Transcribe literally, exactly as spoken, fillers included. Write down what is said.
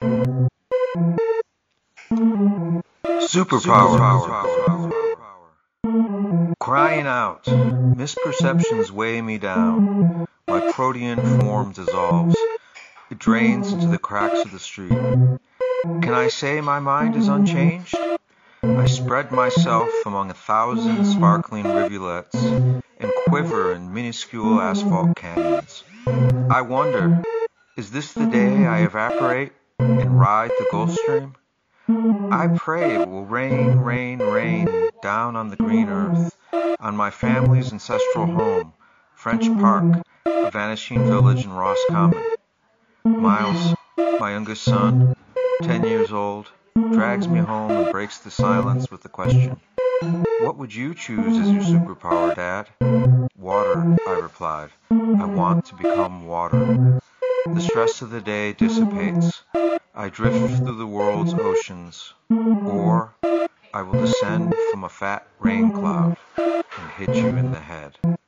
Superpower. Crying out. Misperceptions weigh me down. My protean form dissolves. It drains into the cracks of the street. Can I say my mind is unchanged? I spread myself among a thousand sparkling rivulets and quiver in minuscule asphalt canyons. I wonder, is this the day I evaporate and ride the Gulf Stream? I pray it will rain, rain, rain down on the green earth, on my family's ancestral home, French Park, a vanishing village in Roscommon. Miles, my youngest son, ten years old, drags me home and breaks the silence with the question, "What would you choose as your superpower, Dad?" "Water," I replied. "I want to become water." The stress of the day dissipates. I drift through the world's oceans, or I will descend from a fat rain cloud and hit you in the head.